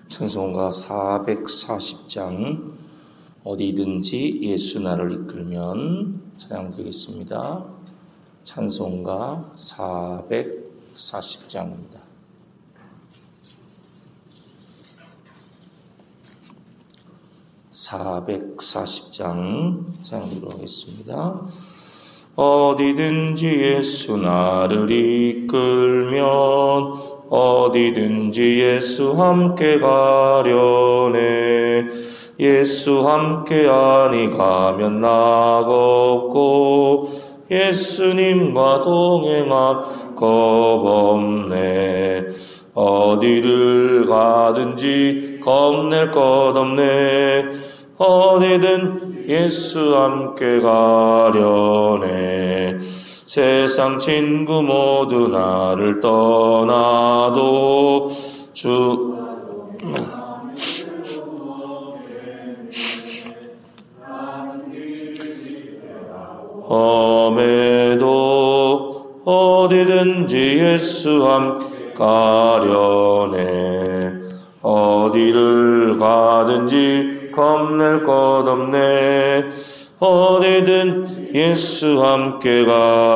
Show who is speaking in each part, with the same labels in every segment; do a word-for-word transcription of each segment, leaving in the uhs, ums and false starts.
Speaker 1: 찬송가 사백사십 장 어디든지 예수 나를 이끌면 찬양 드리겠습니다. 찬송가 사백사십 장입니다. 사백사십 장 찬양 드리도록 하겠습니다. 어디든지 예수 나를 이끌면 어디든지 예수 함께 가려네. 예수 함께 아니 가면 낙없고 예수님과 동행할 겁 없네. 어디를 가든지 겁낼 것 없네. 어디든 예수 함께 가려네. 세상 친구 모두 나를 떠나도 주 험해도 어디든지 예수 함께 가려네. 어디를 가든지 겁낼 것 없네. 어디든 예수 함께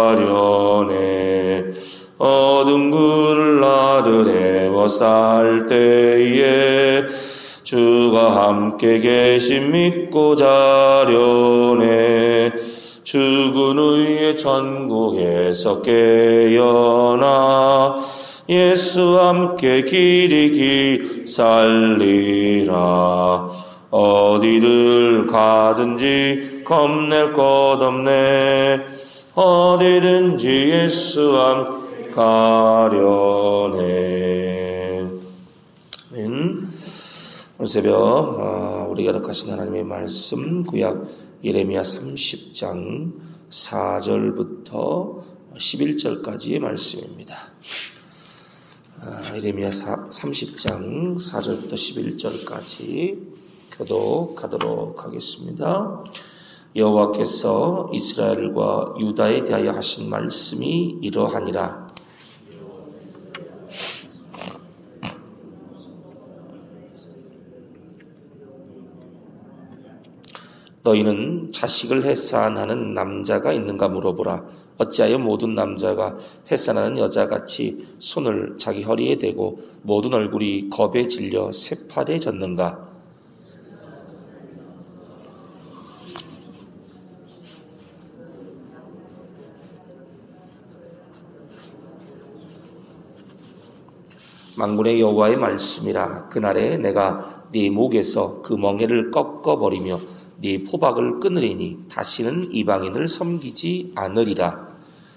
Speaker 1: 가려네. 어둠 굴을 나들애워 쌀 때에 주가 함께 계심 믿고 자려네. 죽은 후에 천국에서 깨어나 예수 함께 길이 길 살리라. 어디를 가든지 겁낼 것 없네. 어디든지 예수 함께 가려네. 오늘 새벽 우리가 덕하신 하나님의 말씀 구약 예레미야 삼십 장 사 절부터 십일 절까지의 말씀입니다. 예레미야 삼십 장 사 절부터 십일 절까지 교독하도록 하겠습니다. 여호와께서 이스라엘과 유다에 대하여 하신 말씀이 이러하니라. 너희는 자식을 해산하는 남자가 있는가 물어보라. 어찌하여 모든 남자가 해산하는 여자같이 손을 자기 허리에 대고 모든 얼굴이 겁에 질려 새파래졌는가? 만군의 여호와의 말씀이라. 그날에 내가 네 목에서 그 멍에를 꺾어버리며 네 포박을 끊으리니 다시는 이방인을 섬기지 않으리라.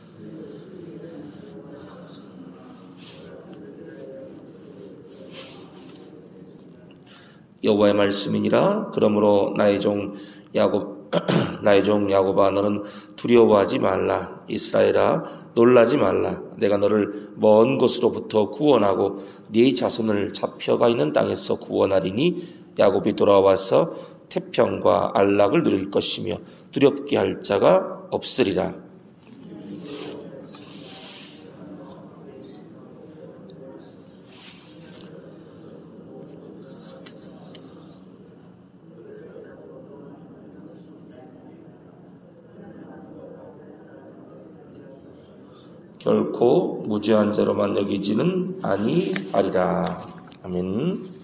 Speaker 1: 여호와의 말씀이니라. 그러므로 나의 종 야곱 나의 종 야곱아 너는 두려워하지 말라. 이스라엘아 놀라지 말라. 내가 너를 먼 곳으로부터 구원하고 네 자손을 잡혀가 있는 땅에서 구원하리니 야곱이 돌아와서 태평과 안락을 누릴 것이며 두렵게 할 자가 없으리라. 결코 무죄한 자로만 여기지는 아니하리라. 아멘.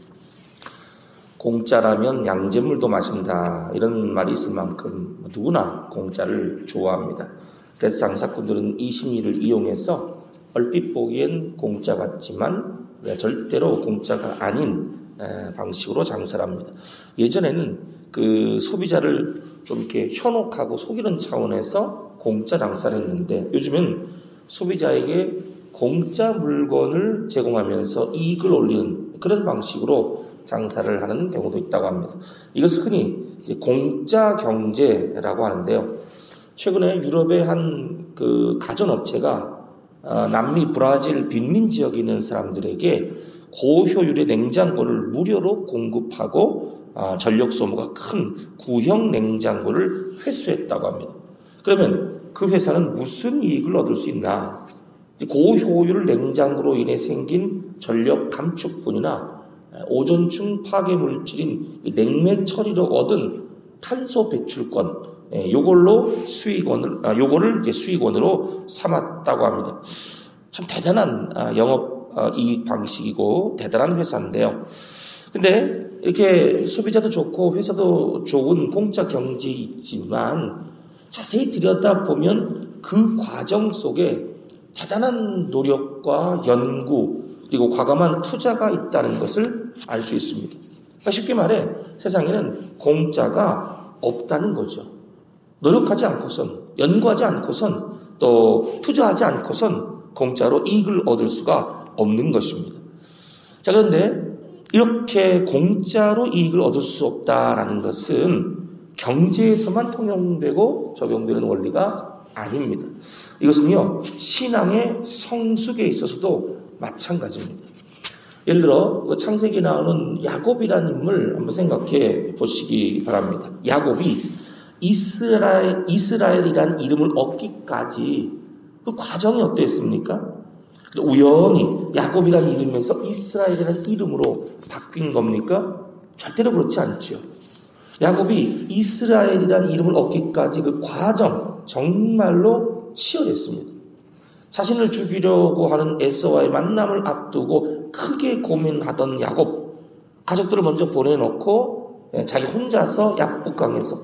Speaker 1: 공짜라면 양잿물도 마신다. 이런 말이 있을 만큼 누구나 공짜를 좋아합니다. 그래서 장사꾼들은 이 심리를 이용해서 얼핏 보기엔 공짜 같지만 절대로 공짜가 아닌 방식으로 장사를 합니다. 예전에는 그 소비자를 좀 이렇게 현혹하고 속이는 차원에서 공짜 장사를 했는데 요즘은 소비자에게 공짜 물건을 제공하면서 이익을 올리는 그런 방식으로 장사를 하는 경우도 있다고 합니다. 이것을 흔히 이제 공짜 경제라고 하는데요. 최근에 유럽의 한 그 가전업체가 남미 브라질 빈민 지역에 있는 사람들에게 고효율의 냉장고를 무료로 공급하고 전력 소모가 큰 구형 냉장고를 회수했다고 합니다. 그러면 그 회사는 무슨 이익을 얻을 수 있나? 고효율 냉장고로 인해 생긴 전력 감축뿐이나 오존층 파괴 물질인 냉매 처리로 얻은 탄소 배출권, 요걸로 수익원을, 아, 요거를 이제 수익원으로 삼았다고 합니다. 참 대단한 영업 이익 방식이고 대단한 회사인데요. 근데 이렇게 소비자도 좋고 회사도 좋은 공짜 경제 있지만 자세히 들여다보면 그 과정 속에 대단한 노력과 연구 그리고 과감한 투자가 있다는 것을 알 수 있습니다. 그러니까 쉽게 말해 세상에는 공짜가 없다는 거죠. 노력하지 않고선, 연구하지 않고선, 또 투자하지 않고선 공짜로 이익을 얻을 수가 없는 것입니다. 자, 그런데 이렇게 공짜로 이익을 얻을 수 없다라는 것은 경제에서만 통용되고 적용되는 원리가 아닙니다. 이것은요, 신앙의 성숙에 있어서도 마찬가지입니다. 예를 들어 창세기에 나오는 야곱이라는 인물 한번 생각해 보시기 바랍니다. 야곱이 이스라엘, 이스라엘이라는 이름을 얻기까지 그 과정이 어땠습니까? 우연히 야곱이라는 이름에서 이스라엘이라는 이름으로 바뀐 겁니까? 절대로 그렇지 않죠. 야곱이 이스라엘이라는 이름을 얻기까지 그 과정 정말로 치열했습니다. 자신을 죽이려고 하는 에서와의 만남을 앞두고 크게 고민하던 야곱, 가족들을 먼저 보내놓고 자기 혼자서 약북강에서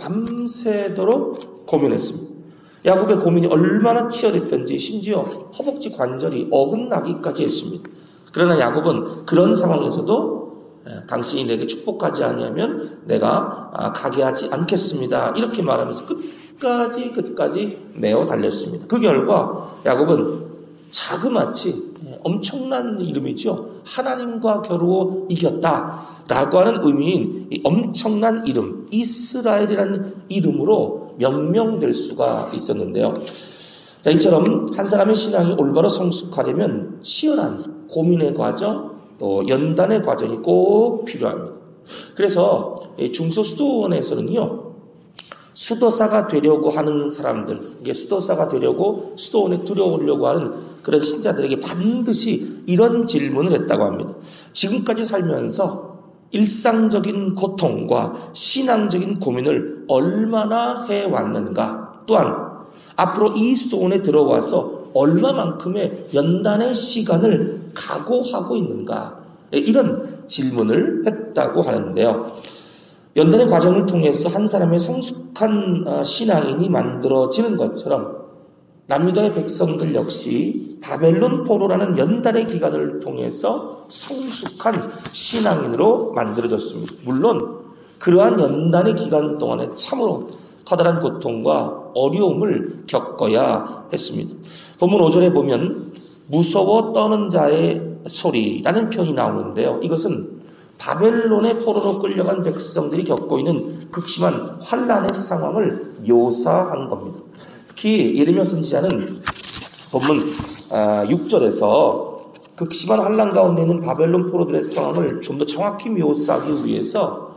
Speaker 1: 밤새도록 고민했습니다. 야곱의 고민이 얼마나 치열했던지 심지어 허벅지 관절이 어긋나기까지 했습니다. 그러나 야곱은 그런 상황에서도 당신이 내게 축복하지 아니하면 내가 가게 하지 않겠습니다. 이렇게 말하면서 끝까지 끝까지 매어 달렸습니다. 그 결과 야곱은 자그마치 엄청난 이름이죠. 하나님과 겨루어 이겼다라고 하는 의미인 이 엄청난 이름, 이스라엘이라는 이름으로 명명될 수가 있었는데요. 자, 이처럼 한 사람의 신앙이 올바로 성숙하려면 치열한 고민의 과정, 또 연단의 과정이 꼭 필요합니다. 그래서 중소수도원에서는요, 수도사가 되려고 하는 사람들, 이게 수도사가 되려고 수도원에 들어오려고 하는 그런 신자들에게 반드시 이런 질문을 했다고 합니다. 지금까지 살면서 일상적인 고통과 신앙적인 고민을 얼마나 해왔는가, 또한 앞으로 이 수도원에 들어와서 얼마만큼의 연단의 시간을 각오하고 있는가, 이런 질문을 했다고 하는데요. 연단의 과정을 통해서 한 사람의 성숙한 신앙인이 만들어지는 것처럼 남유다의 백성들 역시 바벨론 포로라는 연단의 기간을 통해서 성숙한 신앙인으로 만들어졌습니다. 물론 그러한 연단의 기간 동안에 참으로 커다란 고통과 어려움을 겪어야 했습니다. 본문 오 절에 보면 무서워 떠는 자의 소리라는 표현이 나오는데요. 이것은 바벨론의 포로로 끌려간 백성들이 겪고 있는 극심한 환난의 상황을 묘사한 겁니다. 특히 예레미야 선지자는 본문 육 절에서 극심한 환난 가운데 있는 바벨론 포로들의 상황을 좀 더 정확히 묘사하기 위해서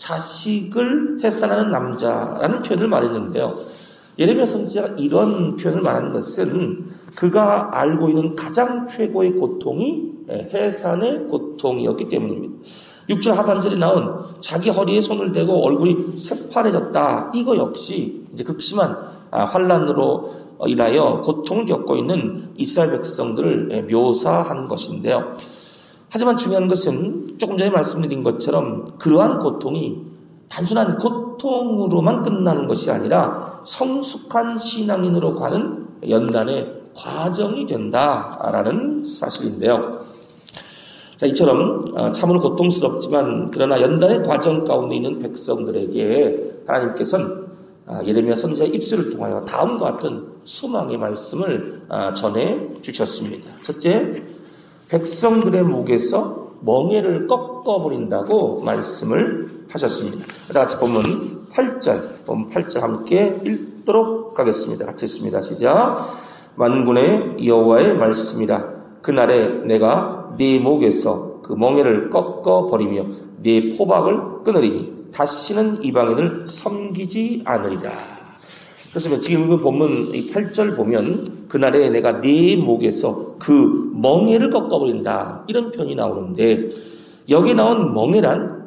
Speaker 1: 자식을 해산하는 남자라는 표현을 말했는데요. 예레미야 선지자가 이런 표현을 말하는 것은 그가 알고 있는 가장 최고의 고통이 해산의 고통이었기 때문입니다. 육 절 하반절에 나온 자기 허리에 손을 대고 얼굴이 새파래졌다. 이거 역시 이제 극심한 환란으로 인하여 고통을 겪고 있는 이스라엘 백성들을 묘사한 것인데요. 하지만 중요한 것은 조금 전에 말씀드린 것처럼 그러한 고통이 단순한 고통으로만 끝나는 것이 아니라 성숙한 신앙인으로 가는 연단의 과정이 된다라는 사실인데요. 자, 이처럼 참으로 고통스럽지만 그러나 연단의 과정 가운데 있는 백성들에게 하나님께서는 예레미야 선지자의 입술을 통하여 다음과 같은 소망의 말씀을 전해 주셨습니다. 첫째, 백성들의 목에서 멍에를 꺾어버린다고 말씀을 하셨습니다. 다 같이 본문 팔 절, 본문 팔 절 함께 읽도록 하겠습니다. 같이 읽습니다. 시작. 만군의 여호와의 말씀이라. 그날에 내가 네 목에서 그 멍에를 꺾어버리며 네 포박을 끊으리니 다시는 이방인을 섬기지 않으리라. 그렇습니다. 지금 읽은 본문 팔 절 보면 그날에 내가 네 목에서 그 멍에를 꺾어버린다, 이런 표현이 나오는데 여기 나온 멍에란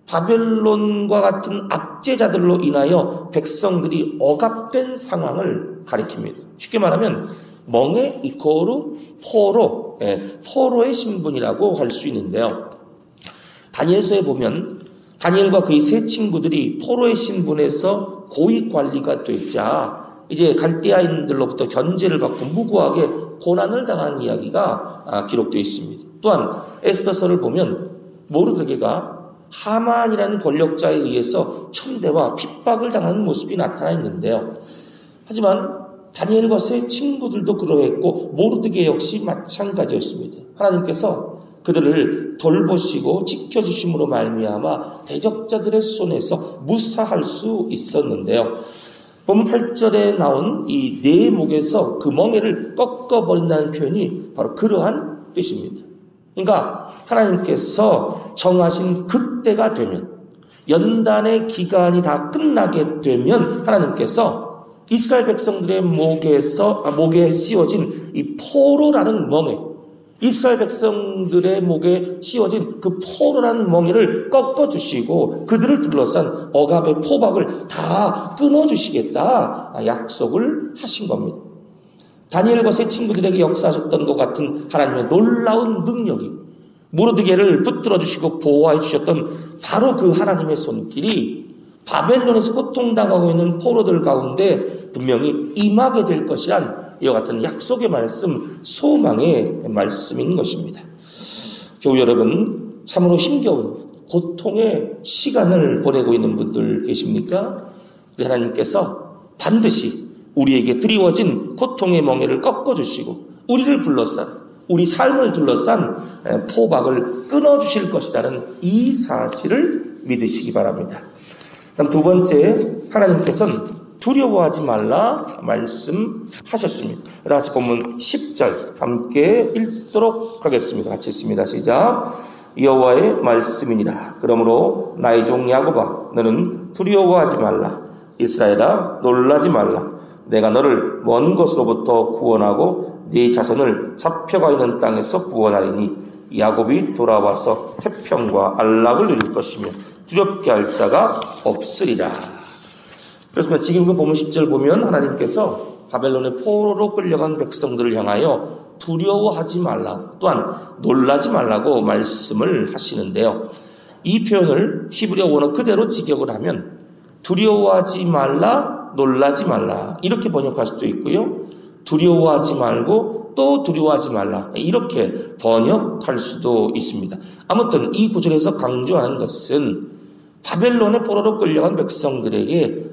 Speaker 1: 바벨론과 같은 압제자들로 인하여 백성들이 억압된 상황을 가리킵니다. 쉽게 말하면 멍에 이코르 포로, 예, 포로의 신분이라고 할 수 있는데요. 다니엘서에 보면 다니엘과 그의 세 친구들이 포로의 신분에서 고위 관리가 되자 이제 갈대아인들로부터 견제를 받고 무고하게 고난을 당한 이야기가 기록되어 있습니다. 또한 에스더서를 보면 모르드게가 하만이라는 권력자에 의해서 천대와 핍박을 당하는 모습이 나타나 있는데요. 하지만 다니엘과 세 친구들도 그러했고 모르드게 역시 마찬가지였습니다. 하나님께서 그들을 돌보시고 지켜주심으로 말미암아 대적자들의 손에서 무사할 수 있었는데요. 본문 팔 절에 나온 이 네 목에서 그 멍에를 꺾어버린다는 표현이 바로 그러한 뜻입니다. 그러니까 하나님께서 정하신 그때가 되면, 연단의 기간이 다 끝나게 되면 하나님께서 이스라엘 백성들의 목에서 아, 목에 씌워진 이 포로라는 멍에, 이스라엘 백성들의 목에 씌워진 그 포로라는 멍에를 꺾어주시고 그들을 둘러싼 억압의 포박을 다 끊어주시겠다 약속을 하신 겁니다. 다니엘과 세 친구들에게 역사하셨던 것 같은 하나님의 놀라운 능력이 모르드게를 붙들어 주시고 보호해 주셨던 바로 그 하나님의 손길이 바벨론에서 고통당하고 있는 포로들 가운데 분명히 임하게 될 것이란 이와 같은 약속의 말씀, 소망의 말씀인 것입니다. 교우 여러분, 참으로 힘겨운 고통의 시간을 보내고 있는 분들 계십니까? 우리 하나님께서 반드시 우리에게 드리워진 고통의 멍에를 꺾어주시고 우리를 둘러싼, 우리 삶을 둘러싼 포박을 끊어주실 것이라는 이 사실을 믿으시기 바랍니다. 다음 두 번째, 하나님께서는 두려워하지 말라 말씀하셨습니다. 다 같이 본문 십 절 함께 읽도록 하겠습니다. 같이 읽습니다. 시작. 여호와의 말씀이니라. 그러므로 나의 종 야곱아, 너는 두려워하지 말라. 이스라엘아, 놀라지 말라. 내가 너를 먼 곳으로부터 구원하고 네 자손을 잡혀가 있는 땅에서 구원하리니 야곱이 돌아와서 태평과 안락을 누릴 것이며 두렵게 할 자가 없으리라. 그래서 지금 그 본문 십 절 보면 하나님께서 바벨론의 포로로 끌려간 백성들을 향하여 두려워하지 말라, 또한 놀라지 말라고 말씀을 하시는데요. 이 표현을 히브리어 원어 그대로 직역을 하면 두려워하지 말라, 놀라지 말라 이렇게 번역할 수도 있고요. 두려워하지 말고 또 두려워하지 말라 이렇게 번역할 수도 있습니다. 아무튼 이 구절에서 강조하는 것은 바벨론의 포로로 끌려간 백성들에게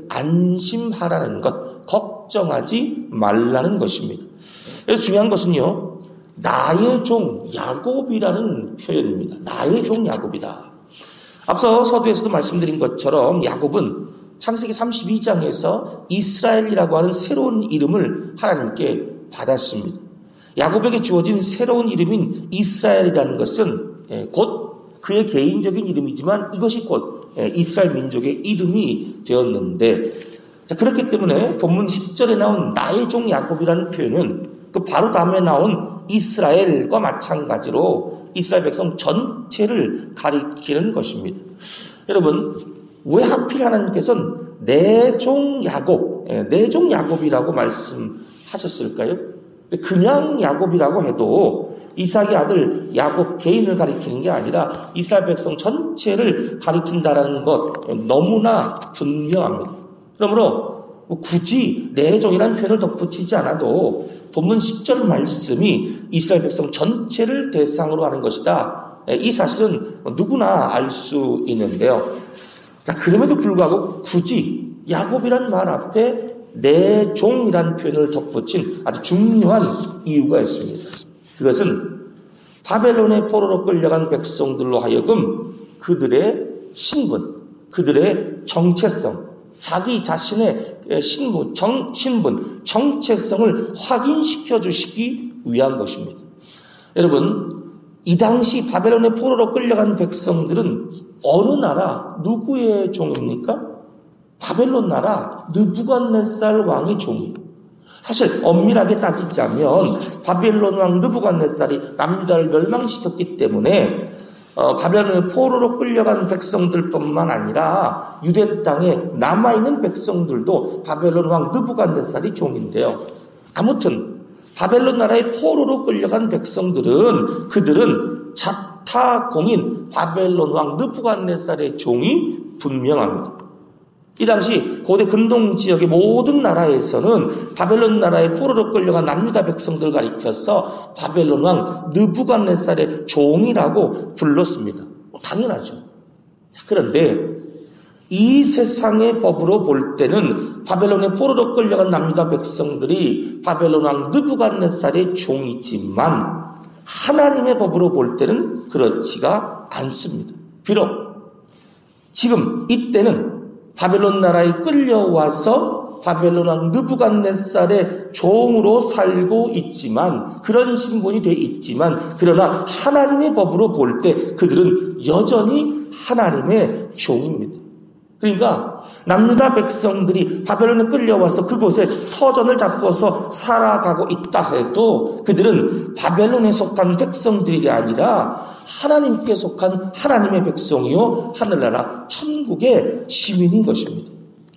Speaker 1: 안심하라는 것, 걱정하지 말라는 것입니다. 그래서 중요한 것은요, 나의 종 야곱이라는 표현입니다. 나의 종 야곱이다. 앞서 서두에서도 말씀드린 것처럼 야곱은 창세기 삼십이 장에서 이스라엘이라고 하는 새로운 이름을 하나님께 받았습니다. 야곱에게 주어진 새로운 이름인 이스라엘이라는 것은 곧 그의 개인적인 이름이지만 이것이 곧 이스라엘 민족의 이름이 되었는데, 자, 그렇기 때문에 본문 십 절에 나온 나의 종 야곱이라는 표현은 그 바로 다음에 나온 이스라엘과 마찬가지로 이스라엘 백성 전체를 가리키는 것입니다. 여러분, 왜 하필 하나님께서는 내 종 야곱, 내 종 야곱이라고 말씀하셨을까요? 그냥 야곱이라고 해도 이삭의 아들 야곱 개인을 가리키는 게 아니라 이스라엘 백성 전체를 가리킨다는 것 너무나 분명합니다. 그러므로 굳이 내 종이라는 표현을 덧붙이지 않아도 본문 십 절 말씀이 이스라엘 백성 전체를 대상으로 하는 것이다. 이 사실은 누구나 알 수 있는데요. 자, 그럼에도 불구하고 굳이 야곱이란 말 앞에 내 종이라는 표현을 덧붙인 아주 중요한 이유가 있습니다. 그것은 바벨론의 포로로 끌려간 백성들로 하여금 그들의 신분, 그들의 정체성, 자기 자신의 신분, 정, 신분, 정체성을 확인시켜 주시기 위한 것입니다. 여러분, 이 당시 바벨론의 포로로 끌려간 백성들은 어느 나라, 누구의 종입니까? 바벨론 나라 느부갓네살 왕의 종이에요. 사실 엄밀하게 따지자면 바벨론 왕 느부갓네살이 남유다를 멸망시켰기 때문에 어, 바벨론의 포로로 끌려간 백성들뿐만 아니라 유대 땅에 남아있는 백성들도 바벨론 왕 느부갓네살이 종인데요. 아무튼 바벨론 나라의 포로로 끌려간 백성들은 그들은 자타공인 바벨론 왕 느부갓네살의 종이 분명합니다. 이 당시 고대 근동 지역의 모든 나라에서는 바벨론 나라의 포로로 끌려간 남유다 백성들 가리켜서 바벨론 왕 느부갓네살의 종이라고 불렀습니다. 당연하죠. 그런데 이 세상의 법으로 볼 때는 바벨론의 포로로 끌려간 남유다 백성들이 바벨론 왕 느부갓네살의 종이지만 하나님의 법으로 볼 때는 그렇지가 않습니다. 비록 지금 이때는 바벨론 나라에 끌려와서 바벨론 왕 느부갓네살의 종으로 살고 있지만 그런 신분이 돼 있지만 그러나 하나님의 법으로 볼 때 그들은 여전히 하나님의 종입니다. 그러니까 남유다 백성들이 바벨론에 끌려와서 그곳에 터전을 잡고서 살아가고 있다 해도 그들은 바벨론에 속한 백성들이 아니라 하나님께 속한 하나님의 백성이요 하늘나라 천국의 시민인 것입니다.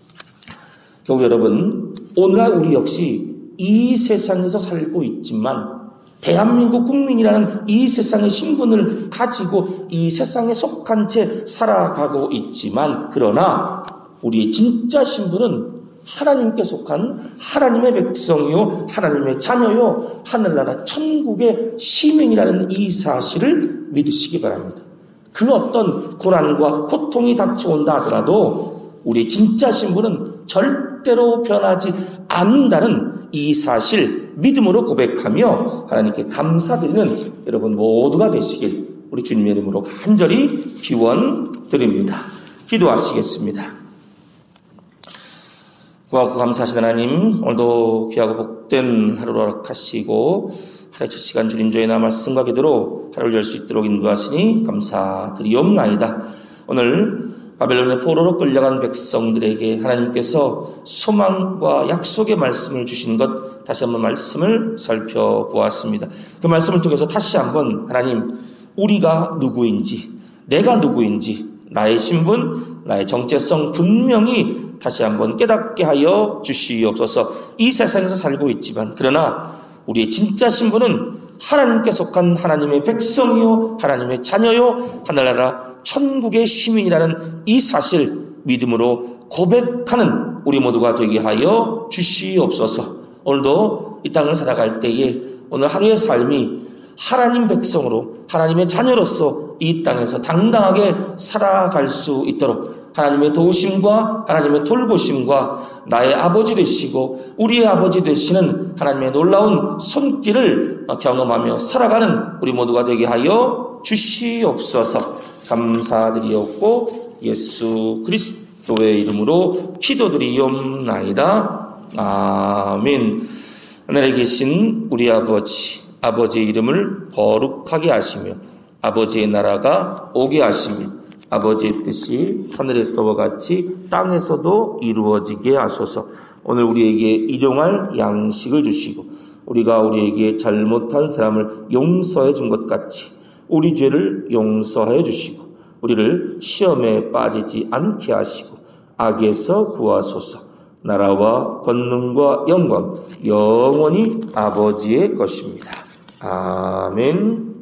Speaker 1: 교우 여러분, 오늘날 우리 역시 이 세상에서 살고 있지만 대한민국 국민이라는 이 세상의 신분을 가지고 이 세상에 속한 채 살아가고 있지만 그러나 우리의 진짜 신분은 하나님께 속한 하나님의 백성이요 하나님의 자녀요 하늘나라 천국의 시민이라는 이 사실을 믿으시기 바랍니다. 그 어떤 고난과 고통이 닥쳐온다 하더라도 우리의 진짜 신분은 절대로 변하지 않는다는 이 사실 믿음으로 고백하며 하나님께 감사드리는 여러분 모두가 되시길 우리 주님의 이름으로 간절히 기원드립니다. 기도하시겠습니다. 고맙고 감사하신 하나님, 오늘도 귀하고 복된 하루로 허락하시고 하루의 첫 시간 주님 저희 나 말씀과 기도로 하루를 열 수 있도록 인도하시니 감사드리옵나이다. 오늘 바벨론의 포로로 끌려간 백성들에게 하나님께서 소망과 약속의 말씀을 주신 것 다시 한번 말씀을 살펴보았습니다. 그 말씀을 통해서 다시 한번 하나님 우리가 누구인지 내가 누구인지 나의 신분 나의 정체성 분명히 다시 한번 깨닫게 하여 주시옵소서. 이 세상에서 살고 있지만 그러나 우리의 진짜 신분은 하나님께 속한 하나님의 백성이요 하나님의 자녀요 하늘나라 천국의 시민이라는 이 사실 믿음으로 고백하는 우리 모두가 되게 하여 주시옵소서. 오늘도 이 땅을 살아갈 때에 오늘 하루의 삶이 하나님 백성으로 하나님의 자녀로서 이 땅에서 당당하게 살아갈 수 있도록 하나님의 도우심과 하나님의 돌보심과 나의 아버지 되시고 우리의 아버지 되시는 하나님의 놀라운 손길을 경험하며 살아가는 우리 모두가 되게 하여 주시옵소서. 감사드리옵고 예수 그리스도의 이름으로 기도드리옵나이다. 아멘. 하늘에 계신 우리 아버지, 아버지의 이름을 거룩하게 하시며 아버지의 나라가 오게 하시며 아버지의 뜻이 하늘에서와 같이 땅에서도 이루어지게 하소서. 오늘 우리에게 일용할 양식을 주시고 우리가 우리에게 잘못한 사람을 용서해 준 것 같이 우리 죄를 용서해 주시고 우리를 시험에 빠지지 않게 하시고 악에서 구하소서. 나라와 권능과 영광 영원히 아버지의 것입니다. 아멘.